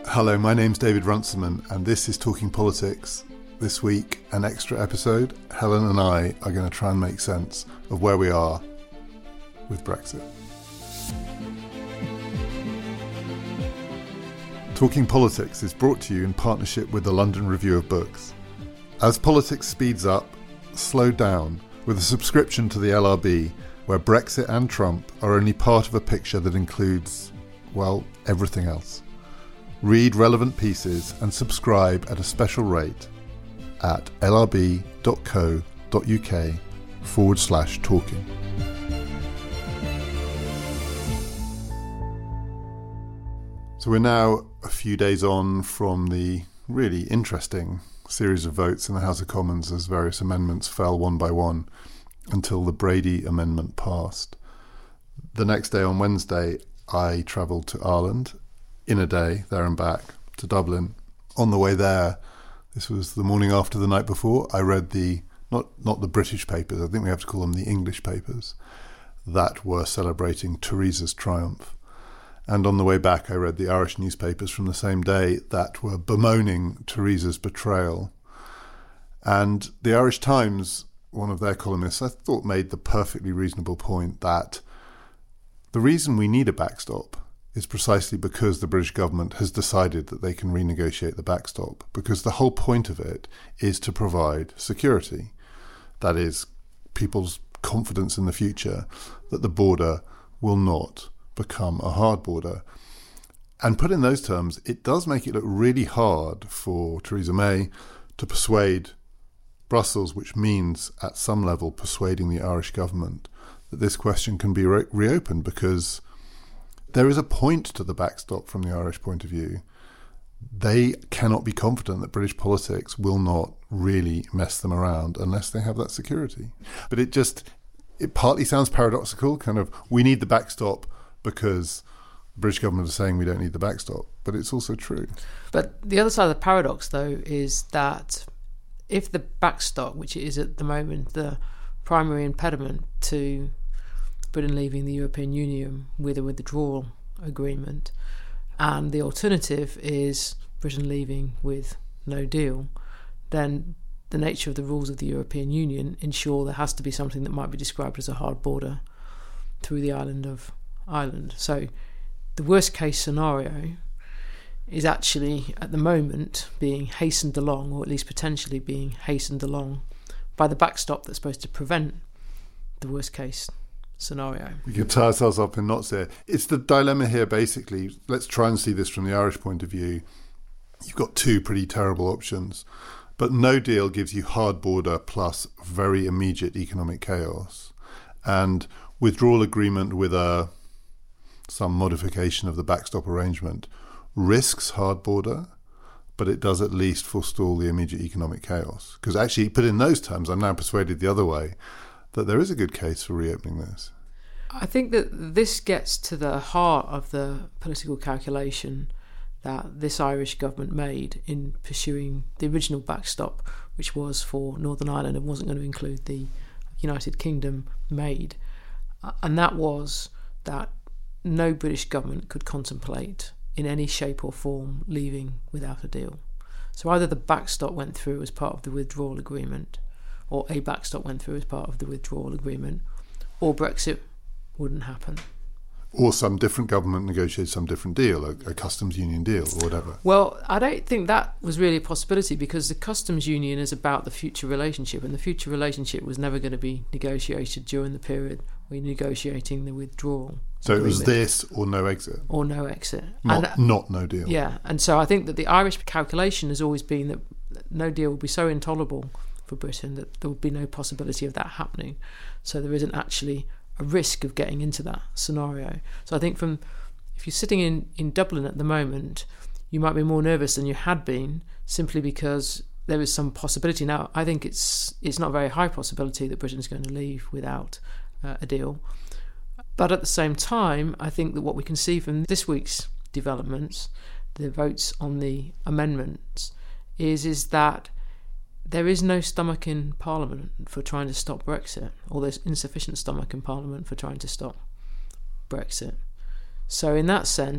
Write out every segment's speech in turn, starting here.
Hello, my name's David Runciman, and this is Talking Politics. This week, an extra episode. Helen and I are going to try and make sense of where we are with Brexit. Talking Politics is brought to you in partnership with the London Review of Books. As politics speeds up, slow down with a subscription to the LRB, where Brexit and Trump are only part of a picture that includes, well, everything else. Read relevant pieces and subscribe at a special rate at lrb.co.uk/talking. So we're now a few days on from the really interesting series of votes in the House of Commons as various amendments fell one by one until the Brady Amendment passed. The next day, on Wednesday, I travelled to Ireland in a day, there and back, to Dublin. On the way there, this was the morning after the night before, I read not the British papers, I think we have to call them the English papers, that were celebrating Theresa's triumph. And on the way back, I read the Irish newspapers from the same day that were bemoaning Theresa's betrayal. And the Irish Times, one of their columnists, I thought made the perfectly reasonable point that the reason we need a backstop is precisely because the British government has decided that they can renegotiate the backstop, because the whole point of it is to provide security. That is, people's confidence in the future that the border will not become a hard border. And put in those terms, it does make it look really hard for Theresa May to persuade Brussels, which means at some level persuading the Irish government that this question can be reopened, because there is a point to the backstop from the Irish point of view. They cannot be confident that British politics will not really mess them around unless they have that security. But it partly sounds paradoxical, kind of, we need the backstop because the British government is saying we don't need the backstop, but it's also true. But the other side of the paradox, though, is that if the backstop, which it is at the moment the primary impediment to Britain leaving the European Union with a withdrawal agreement, and the alternative is Britain leaving with no deal, then the nature of the rules of the European Union ensure there has to be something that might be described as a hard border through the island of Ireland. So the worst case scenario is actually at the moment being hastened along, or at least potentially being hastened along, by the backstop that's supposed to prevent the worst case scenario. We can tie ourselves up in knots here. It's the dilemma here, basically. Let's try and see this from the Irish point of view. You've got two pretty terrible options, but no deal gives you hard border plus very immediate economic chaos. And withdrawal agreement with some modification of the backstop arrangement risks hard border, but it does at least forestall the immediate economic chaos. Because actually, put in those terms, I'm now persuaded the other way, that there is a good case for reopening this. I think that this gets to the heart of the political calculation that this Irish government made in pursuing the original backstop, which was for Northern Ireland and wasn't going to include the United Kingdom, made. And that was that no British government could contemplate in any shape or form leaving without a deal. So either the backstop went through as part of the withdrawal agreement, or a backstop went through as part of the withdrawal agreement, or Brexit wouldn't happen. Or some different government negotiated some different deal, a customs union deal or whatever. Well, I don't think that was really a possibility, because the customs union is about the future relationship, and the future relationship was never going to be negotiated during the period we're negotiating the withdrawal So agreement. It was this or no exit? Or no exit. Not no deal. Yeah, and so I think that the Irish calculation has always been that no deal would be so intolerable for Britain that there would be no possibility of that happening. So there isn't actually a risk of getting into that scenario. So I think if you're sitting in Dublin at the moment, you might be more nervous than you had been, simply because there is some possibility. Now, I think it's not a very high possibility that Britain's going to leave without a deal. But at the same time, I think that what we can see from this week's developments, the votes on the amendments, is that there is no stomach in Parliament for trying to stop Brexit, or there's insufficient stomach in Parliament for trying to stop Brexit. So in that sense,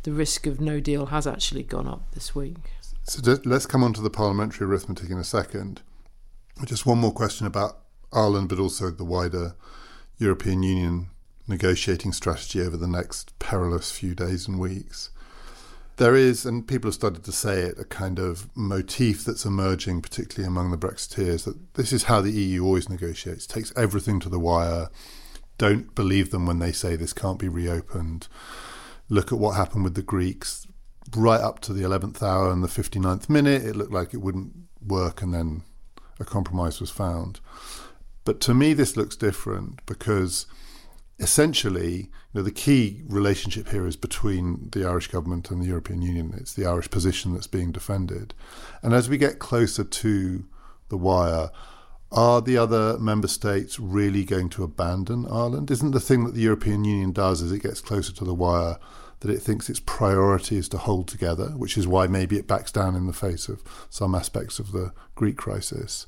the risk of no deal has actually gone up this week. So let's come on to the parliamentary arithmetic in a second. Just one more question about Ireland, but also the wider European Union negotiating strategy over the next perilous few days and weeks. There is, and people have started to say it, a kind of motif that's emerging, particularly among the Brexiteers, that this is how the EU always negotiates, takes everything to the wire, don't believe them when they say this can't be reopened. Look at what happened with the Greeks. Right up to the 11th hour and the 59th minute, it looked like it wouldn't work, and then a compromise was found. But to me, this looks different because essentially, the key relationship here is between the Irish government and the European Union. It's the Irish position that's being defended. And as we get closer to the wire, are the other member states really going to abandon Ireland? Isn't the thing that the European Union does as it gets closer to the wire that it thinks its priority is to hold together, which is why maybe it backs down in the face of some aspects of the Greek crisis?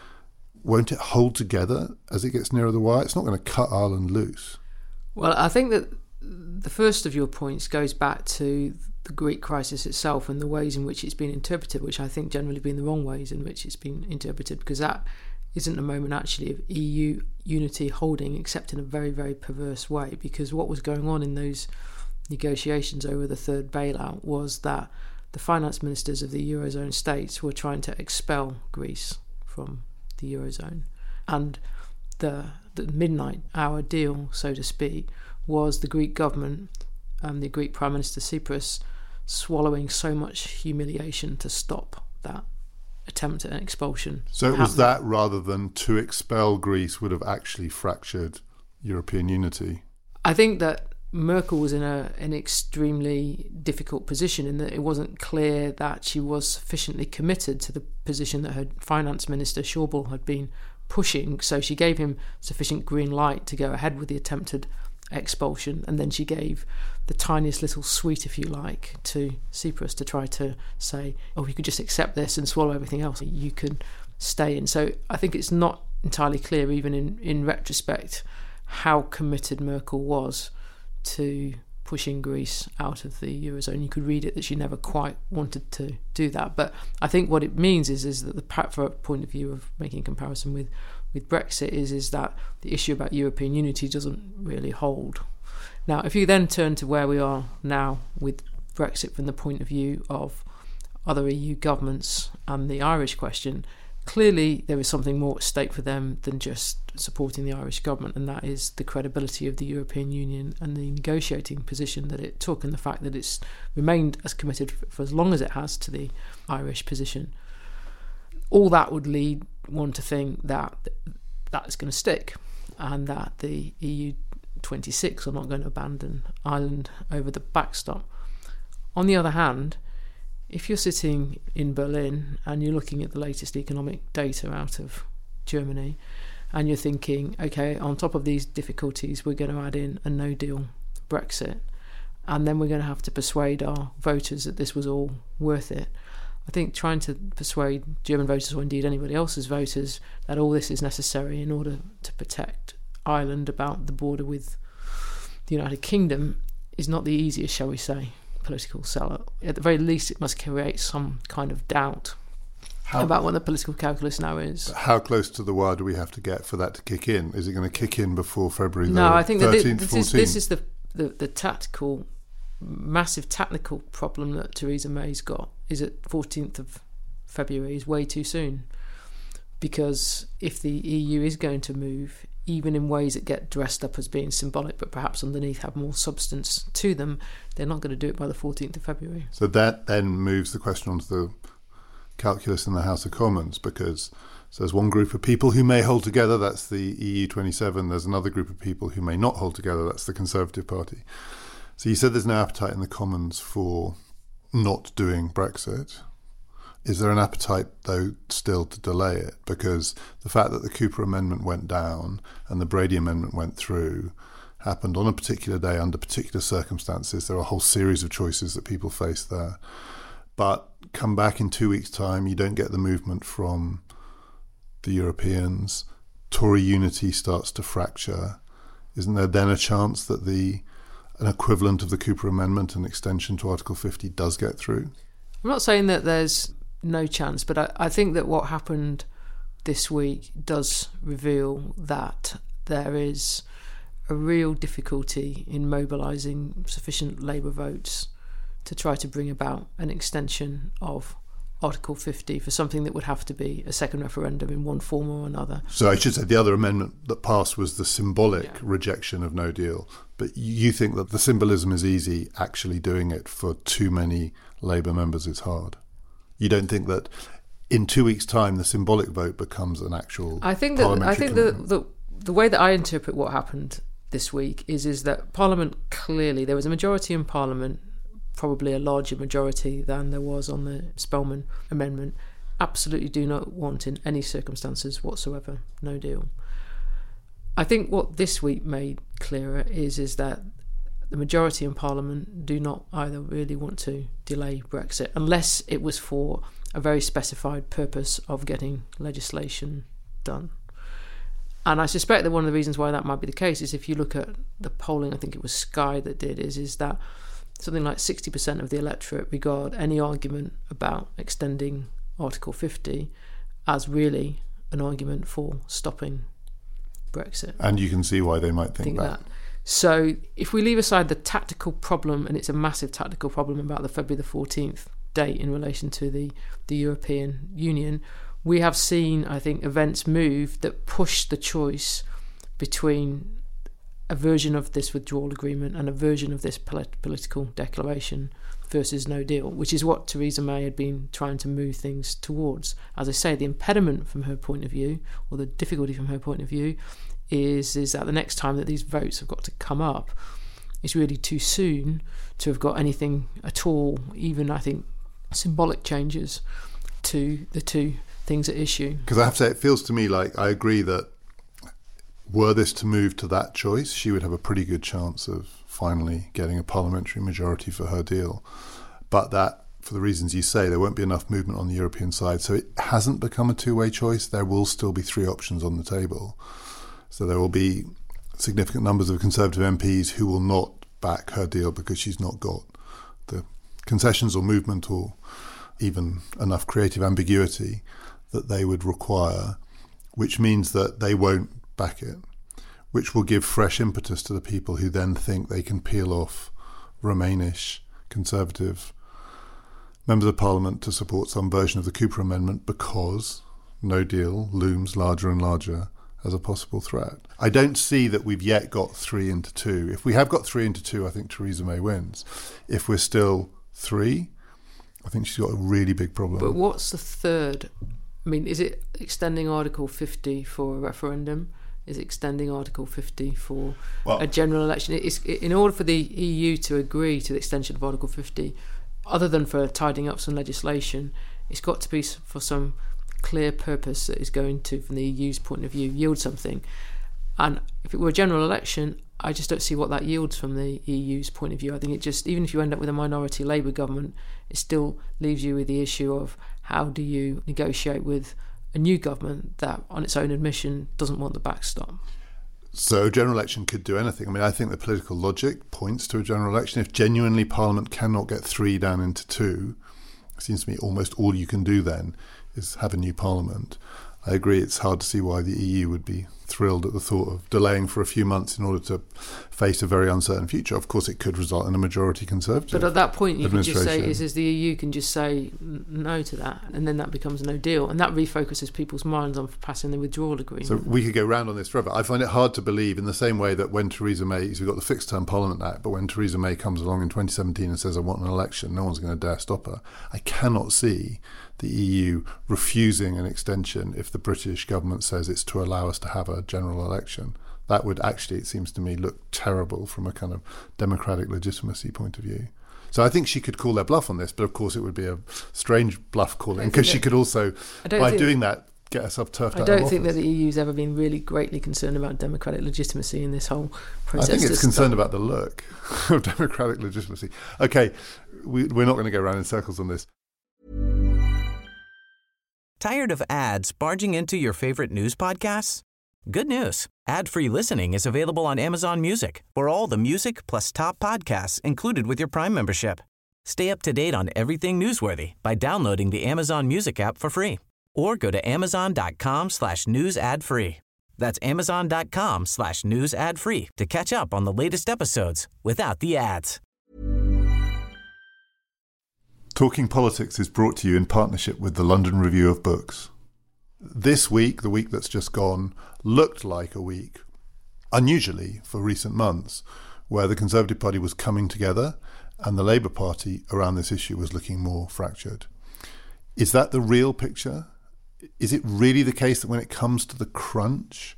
Won't it hold together as it gets nearer the wire? It's not going to cut Ireland loose. Well, I think that the first of your points goes back to the Greek crisis itself and the ways in which it's been interpreted, which I think generally been the wrong ways in which it's been interpreted, because that isn't a moment actually of EU unity holding, except in a very, very perverse way, because what was going on in those negotiations over the third bailout was that the finance ministers of the Eurozone states were trying to expel Greece from the Eurozone. And the midnight hour deal, so to speak, was the Greek government, the Greek Prime Minister Tsipras, swallowing so much humiliation to stop that attempt at an expulsion. So it was that rather than to expel Greece would have actually fractured European unity? I think that Merkel was in an extremely difficult position in that it wasn't clear that she was sufficiently committed to the position that her finance minister Schäuble had been pushing, so she gave him sufficient green light to go ahead with the attempted expulsion, and then she gave the tiniest little sweet, if you like, to Tsipras to try to say, oh, you could just accept this and swallow everything else, you can stay in. So I think it's not entirely clear, even in retrospect, how committed Merkel was to pushing Greece out of the Eurozone. You could read it that she never quite wanted to do that. But I think what it means is that for a point of view of making a comparison with Brexit is that the issue about European unity doesn't really hold. Now, if you then turn to where we are now with Brexit from the point of view of other EU governments and the Irish question, clearly there is something more at stake for them than just supporting the Irish government, and that is the credibility of the European Union and the negotiating position that it took, and the fact that it's remained as committed for as long as it has to the Irish position. All that would lead one to think that is going to stick, and that the EU 26 are not going to abandon Ireland over the backstop. On the other hand, if you're sitting in Berlin and you're looking at the latest economic data out of Germany and you're thinking, okay, on top of these difficulties, we're going to add in a no-deal Brexit, and then we're going to have to persuade our voters that this was all worth it. I think trying to persuade German voters, or indeed anybody else's voters, that all this is necessary in order to protect Ireland about the border with the United Kingdom is not the easiest, shall we say, political sell. At the very least, it must create some kind of doubt about what the political calculus now is. How close to the wire do we have to get for that to kick in? Is it going to kick in before February 13th, 14th? No, I think that this is the tactical, massive technical problem that Theresa May's got, is that 14th of February is way too soon. Because if the EU is going to move, even in ways that get dressed up as being symbolic but perhaps underneath have more substance to them, they're not going to do it by the 14th of February. So that then moves the question onto the calculus in the House of Commons, because there's one group of people who may hold together, that's the EU 27. There's another group of people who may not hold together, that's the Conservative Party. So you said there's no appetite in the Commons for not doing Brexit. Is there an appetite, though, still to delay it? Because the fact that the Cooper Amendment went down and the Brady Amendment went through happened on a particular day under particular circumstances. There are a whole series of choices that people face there. But come back in 2 weeks' time, you don't get the movement from the Europeans. Tory unity starts to fracture. Isn't there then a chance that the an equivalent of the Cooper Amendment, an extension to Article 50, does get through? I'm not saying that there's no chance, but I think that what happened this week does reveal that there is a real difficulty in mobilising sufficient Labour votes to try to bring about an extension of Article 50 for something that would have to be a second referendum in one form or another. So I should say the other amendment that passed was the symbolic rejection of no deal. But you think that the symbolism is easy, actually doing it for too many Labour members is hard? You don't think that in 2 weeks' time the symbolic vote becomes an actual parliamentary commitment? The way that I interpret what happened this week is that Parliament clearly, there was a majority in Parliament, probably a larger majority than there was on the Spellman Amendment, absolutely do not want in any circumstances whatsoever no deal. I think what this week made clearer is that the majority in Parliament do not either really want to delay Brexit unless it was for a very specified purpose of getting legislation done. And I suspect that one of the reasons why that might be the case is if you look at the polling, I think it was Sky that did, is that something like 60% of the electorate regard any argument about extending Article 50 as really an argument for stopping Brexit. And you can see why they might think that. So if we leave aside the tactical problem, and it's a massive tactical problem about the February the 14th date in relation to the European Union, we have seen, I think, events move that push the choice between a version of this withdrawal agreement and a version of this political declaration versus no deal, which is what Theresa May had been trying to move things towards. As I say, the impediment from her point of view, or the difficulty from her point of view, is that the next time that these votes have got to come up, it's really too soon to have got anything at all, even, I think, symbolic changes to the two things at issue. Because I have to say, it feels to me like I agree that were this to move to that choice, she would have a pretty good chance of finally getting a parliamentary majority for her deal. But that, for the reasons you say, there won't be enough movement on the European side. So it hasn't become a two-way choice. There will still be three options on the table. So there will be significant numbers of Conservative MPs who will not back her deal because she's not got the concessions or movement or even enough creative ambiguity that they would require, which means that they won't back it, which will give fresh impetus to the people who then think they can peel off Remainish Conservative members of Parliament to support some version of the Cooper Amendment because no deal looms larger and larger as a possible threat. I don't see that we've yet got 3-2. If we have got 3-2, I think Theresa May wins. If we're still 3, I think she's got a really big problem. But what's the third? I mean, is it extending Article 50 for a referendum? Is it extending Article 50 for a general election? In order for the EU to agree to the extension of Article 50, other than for tidying up some legislation, it's got to be for some clear purpose that is going to, from the EU's point of view, yield something. And if it were a general election, I just don't see what that yields from the EU's point of view. I think it just, even if you end up with a minority Labour government, it still leaves you with the issue of how do you negotiate with a new government that, on its own admission, doesn't want the backstop. So a general election could do anything. I mean, I think the political logic points to a general election. If genuinely Parliament cannot get 3 down into 2, it seems to me almost all you can do then is have a new Parliament. I agree it's hard to see why the EU would be thrilled at the thought of delaying for a few months in order to face a very uncertain future. Of course, it could result in a majority Conservative. But at that point, you can just say, is the EU can just say no to that, and then that becomes no deal. And that refocuses people's minds on passing the withdrawal agreement. So we could go round on this forever. I find it hard to believe, in the same way that when Theresa May, so we've got the Fixed Term Parliament Act, but when Theresa May comes along in 2017 and says, I want an election, no one's going to dare stop her. I cannot see the EU refusing an extension if the British government says it's to allow us to have a general election. That would actually, it seems to me, look terrible from a kind of democratic legitimacy point of view. So I think she could call their bluff on this, but of course it would be a strange bluff calling, because she could also, by doing that, get herself turfed out of office. I don't think that the EU's ever been really greatly concerned about democratic legitimacy in this whole process. I think it's concerned about the look of democratic legitimacy. Okay, we're not going to go around in circles on this. Tired of ads barging into your favorite news podcasts? Good news. Ad-free listening is available on Amazon Music for all the music plus top podcasts included with your Prime membership. Stay up to date on everything newsworthy by downloading the Amazon Music app for free or go to amazon.com/news ad free. That's amazon.com/news ad free to catch up on the latest episodes without the ads. Talking Politics is brought to you in partnership with the London Review of Books. This week, the week that's just gone, looked like a week, unusually for recent months, where the Conservative Party was coming together and the Labour Party around this issue was looking more fractured. Is that the real picture? Is it really the case that when it comes to the crunch,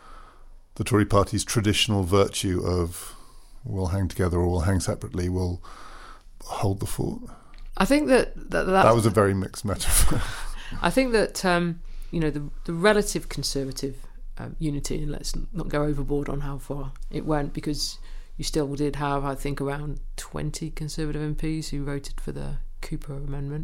the Tory party's traditional virtue of we'll hang together or we'll hang separately will hold the fort? I think that was a very mixed metaphor. I think that the relative Conservative unity, and let's not go overboard on how far it went, because you still did have, I think, around 20 Conservative MPs who voted for the Cooper Amendment,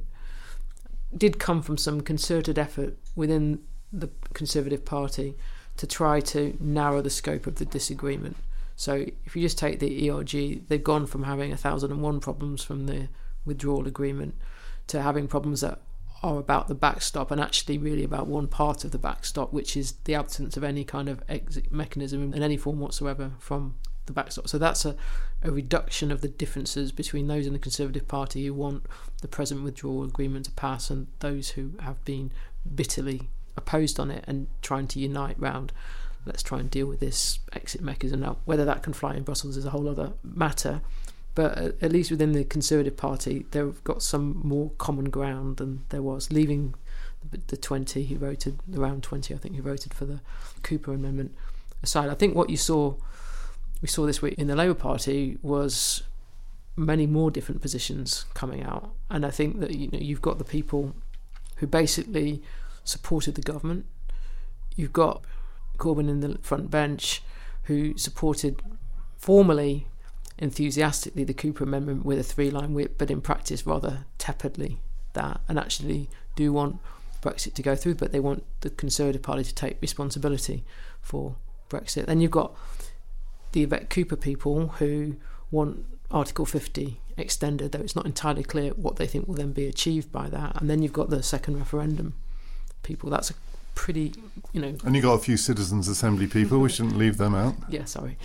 did come from some concerted effort within the Conservative Party to try to narrow the scope of the disagreement. So if you just take the ERG, they've gone from having 1,001 problems from the withdrawal agreement to having problems that are about the backstop and actually really about one part of the backstop, which is the absence of any kind of exit mechanism in any form whatsoever from the backstop. So that's a reduction of the differences between those in the Conservative Party who want the present withdrawal agreement to pass and those who have been bitterly opposed on it and trying to unite round, let's try and deal with this exit mechanism. Now, whether that can fly in Brussels is a whole other matter, but at least within the Conservative Party, they've got some more common ground than there was, leaving the 20 who voted, around 20, I think, who voted for the Cooper Amendment aside. I think what we saw this week in the Labour Party was many more different positions coming out, and I think that you've got the people who basically supported the government. You've got Corbyn in the front bench who supported formally, enthusiastically, the Cooper Amendment with a 3-line whip, but in practice rather tepidly that, and actually do want Brexit to go through, but they want the Conservative Party to take responsibility for Brexit. Then you've got the Yvette Cooper people who want Article 50 extended, though it's not entirely clear what they think will then be achieved by that. And then you've got the second referendum people. That's a pretty, And you got a few Citizens' Assembly people. We shouldn't leave them out. Yeah, sorry.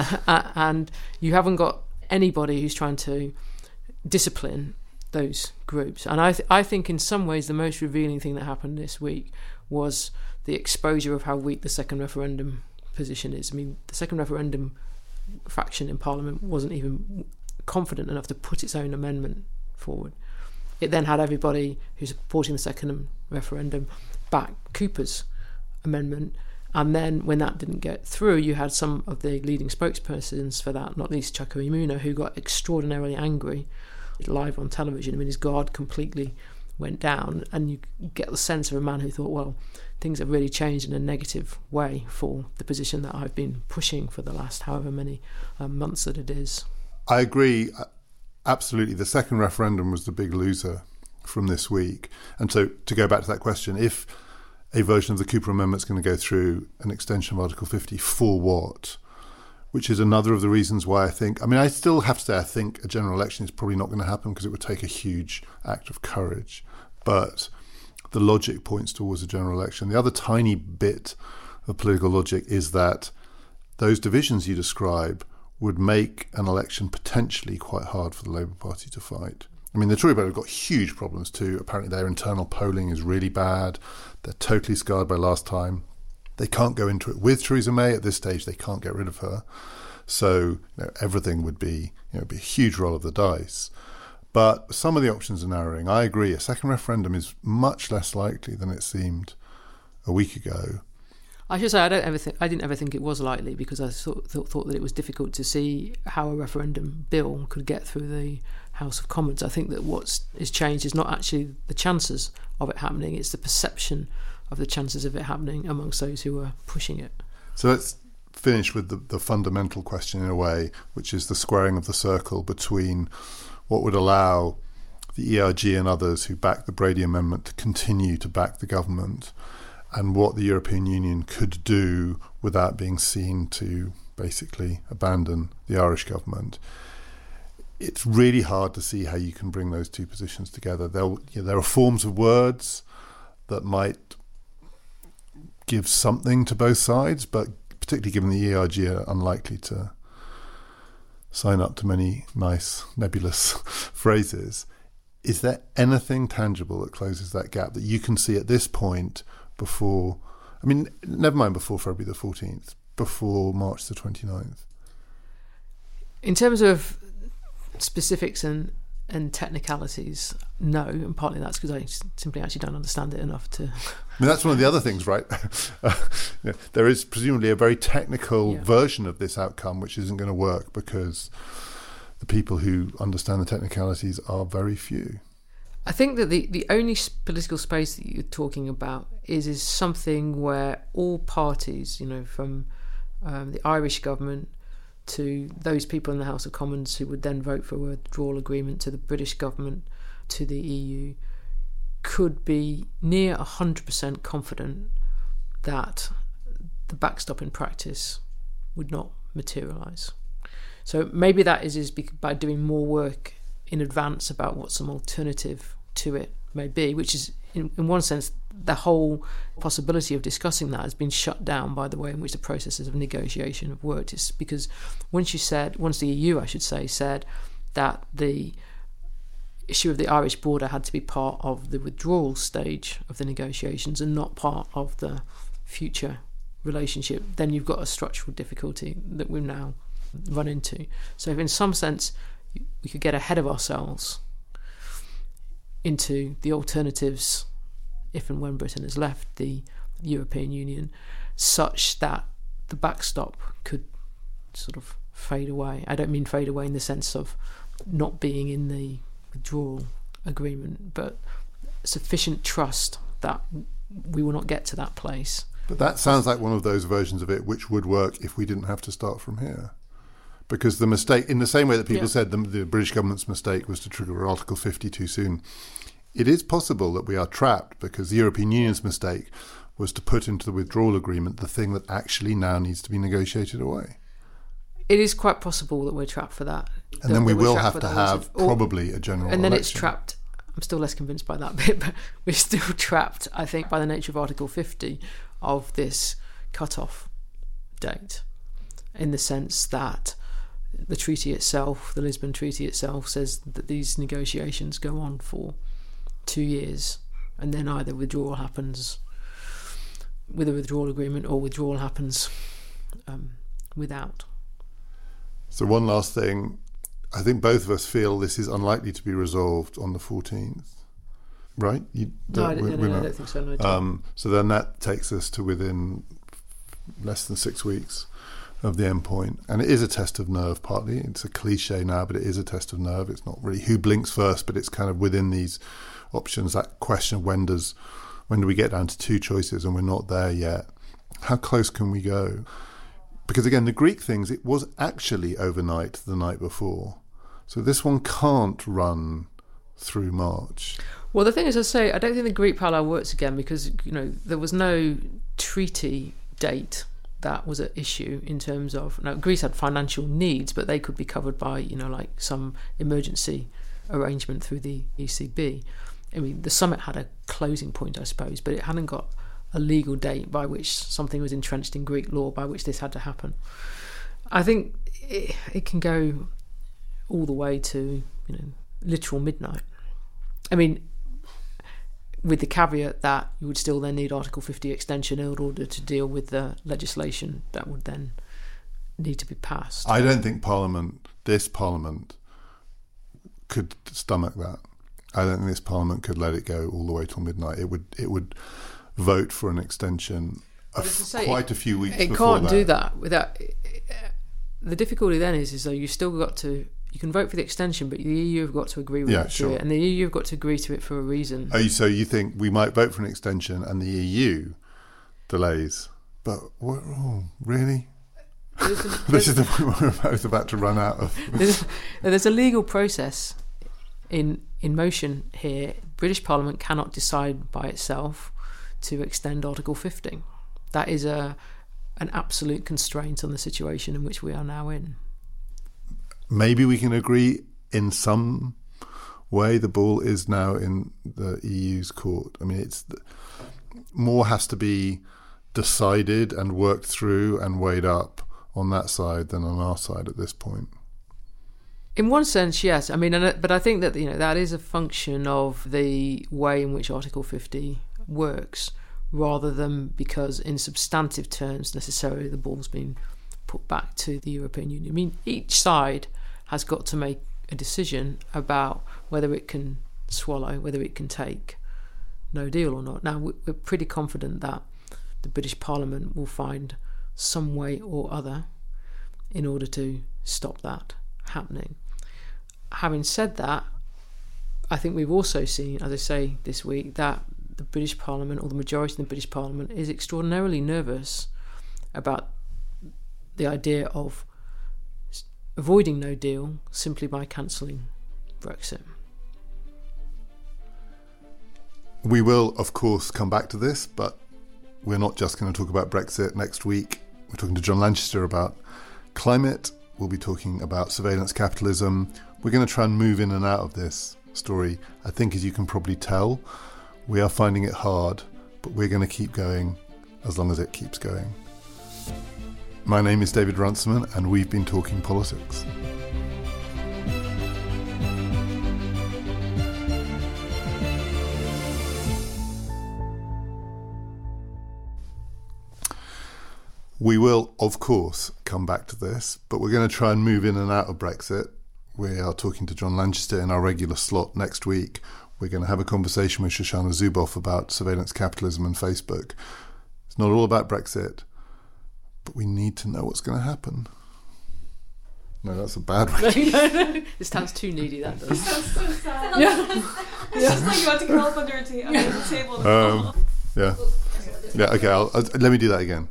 And you haven't got anybody who's trying to discipline those groups. And I think in some ways the most revealing thing that happened this week was the exposure of how weak the second referendum position is. I mean, the second referendum faction in Parliament wasn't even confident enough to put its own amendment forward. It then had everybody who's supporting the second referendum back Cooper's amendment, and then when that didn't get through, you had some of the leading spokespersons for that, not least Chuka Umunna, who got extraordinarily angry live on television. I mean, his guard completely went down, and you get the sense of a man who thought, well, things have really changed in a negative way for the position that I've been pushing for the last however many months that it is. I agree, absolutely. The second referendum was the big loser from this week. And so to go back to that question, if a version of the Cooper Amendment is going to go through an extension of Article 50, for what? Which is another of the reasons why I still have to say I think a general election is probably not going to happen because it would take a huge act of courage. But the logic points towards a general election. The other tiny bit of political logic is that those divisions you describe would make an election potentially quite hard for the Labour Party to fight. I mean, the Tory Party have got huge problems too. Apparently their internal polling is really bad. They're totally scarred by last time. They can't go into it with Theresa May. At this stage, they can't get rid of her. So everything would be a huge roll of the dice. But some of the options are narrowing. I agree. A second referendum is much less likely than it seemed a week ago. I should say I didn't ever think it was likely, because I thought that it was difficult to see how a referendum bill could get through the House of Commons. I think that what is changed is not actually the chances of it happening; it's the perception of the chances of it happening amongst those who are pushing it. So let's finish with the fundamental question in a way, which is the squaring of the circle between what would allow the ERG and others who back the Brady Amendment to continue to back the government, and what the European Union could do without being seen to basically abandon the Irish government. It's really hard to see how you can bring those two positions together. There are forms of words that might give something to both sides, but particularly given the ERG are unlikely to sign up to many nice nebulous phrases. Is there anything tangible that closes that gap that you can see at this point before, I mean, never mind before February the 14th, before March the 29th? In terms of specifics and technicalities, no, and partly that's because I simply actually don't understand it enough to... I mean, that's one of the other things, right? There is presumably a very technical version of this outcome which isn't going to work because the people who understand the technicalities are very few. I think that the only political space that you're talking about is something where all parties, from the Irish government to those people in the House of Commons who would then vote for a withdrawal agreement, to the British government, to the EU, could be near 100% confident that the backstop in practice would not materialise. So maybe that is by doing more work in advance about what some alternative to it may be, which is, in one sense, the whole possibility of discussing that has been shut down by the way in which the processes of negotiation have worked. It's because once the EU, I should say, said that the issue of the Irish border had to be part of the withdrawal stage of the negotiations and not part of the future relationship, then you've got a structural difficulty that we've now run into. So if in some sense we could get ahead of ourselves into the alternatives if and when Britain has left the European Union, such that the backstop could sort of fade away. I don't mean fade away in the sense of not being in the withdrawal agreement, but sufficient trust that we will not get to that place. But that sounds like one of those versions of it which would work if we didn't have to start from here. Because the mistake, in the same way that people said the British government's mistake was to trigger Article 50 too soon, it is possible that we are trapped because the European Union's mistake was to put into the withdrawal agreement the thing that actually now needs to be negotiated away. It is quite possible that we're trapped for that. And then we will have to have probably a general election. And then it's trapped. I'm still less convinced by that bit, but we're still trapped, I think, by the nature of Article 50 of this cut-off date, in the sense that the treaty itself, the Lisbon Treaty itself, says that these negotiations go on for 2 years, and then either withdrawal happens with a withdrawal agreement or withdrawal happens without. So one last thing, I think both of us feel this is unlikely to be resolved on the 14th, right? No, I don't think so. No, so then that takes us to within less than 6 weeks of the end point. And it is a test of nerve, partly. It's a cliche now, but it is a test of nerve. It's not really who blinks first, but it's kind of within these options, that question of when do we get down to two choices and we're not there yet. How close can we go? Because again, the Greek things, it was actually overnight the night before. So this one can't run through March. Well, the thing is, I say, I don't think the Greek parallel works again because, there was no treaty date that was at issue in terms of... Now, Greece had financial needs, but they could be covered by, like some emergency arrangement through the ECB. I mean, the summit had a closing point, I suppose, but it hadn't got a legal date by which something was entrenched in Greek law by which this had to happen. I think it can go all the way to, literal midnight. I mean, with the caveat that you would still then need Article 50 extension in order to deal with the legislation that would then need to be passed. I don't think this Parliament, could stomach that. I don't think this Parliament could let it go all the way till midnight. It would vote for an extension quite a few weeks before that. It can't do that without... The difficulty then is though you've still got to... You can vote for the extension, but the EU have got to agree with it, and the EU have got to agree to it for a reason. Oh, so you think we might vote for an extension and the EU delays? But what? Oh, really? This is the point we're both about to run out of. There's a legal process in motion here. British Parliament cannot decide by itself to extend Article 50. That is an absolute constraint on the situation in which we are now in. Maybe we can agree in some way the ball is now in the EU's court. I mean, more has to be decided and worked through and weighed up on that side than on our side at this point. In one sense, yes. I mean, but I think that that is a function of the way in which Article 50 works, rather than because in substantive terms necessarily the ball's been put back to the European Union. I mean, each side has got to make a decision about whether it can swallow, whether it can take no deal or not. Now, we're pretty confident that the British Parliament will find some way or other in order to stop that happening. Having said that, I think we've also seen, as I say this week, that the British Parliament, or the majority of the British Parliament, is extraordinarily nervous about the idea of avoiding no deal simply by cancelling Brexit. We will, of course, come back to this, but we're not just going to talk about Brexit next week. We're talking to John Lanchester about climate. We'll be talking about surveillance capitalism. We're going to try and move in and out of this story. I think, as you can probably tell, we are finding it hard, but we're going to keep going as long as it keeps going. My name is David Runciman, and we've been talking politics. We will, of course, come back to this, but we're going to try and move in and out of Brexit. We are talking to John Lanchester in our regular slot next week. We're going to have a conversation with Shoshana Zuboff about surveillance capitalism and Facebook. It's not all about Brexit, but we need to know what's going to happen. No, that's a bad way. No. This sounds too needy, that does. It sounds so sad. It's just like you want to curl up under a table. Yeah, okay, let me do that again.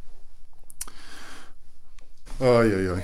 Oh, yeah.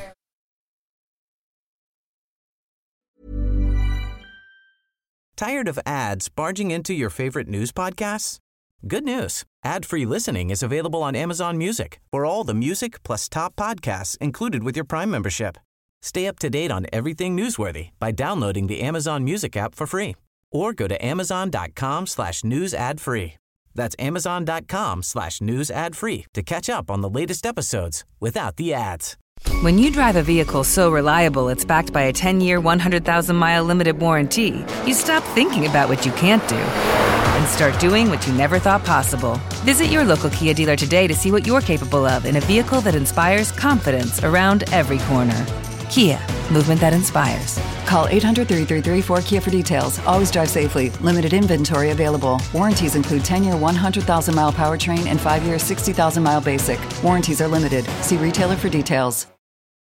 Tired of ads barging into your favorite news podcasts? Good news. Ad-free listening is available on Amazon Music for all the music plus top podcasts included with your Prime membership. Stay up to date on everything newsworthy by downloading the Amazon Music app for free or go to amazon.com/news ad free. That's amazon.com/news ad free to catch up on the latest episodes without the ads. When you drive a vehicle so reliable it's backed by a 10-year, 100,000-mile limited warranty, you stop thinking about what you can't do and start doing what you never thought possible. Visit your local Kia dealer today to see what you're capable of in a vehicle that inspires confidence around every corner. Kia, movement that inspires. Call 800-333-4KIA for details. Always drive safely. Limited inventory available. Warranties include 10-year 100,000-mile powertrain and 5-year 60,000-mile basic. Warranties are limited. See retailer for details.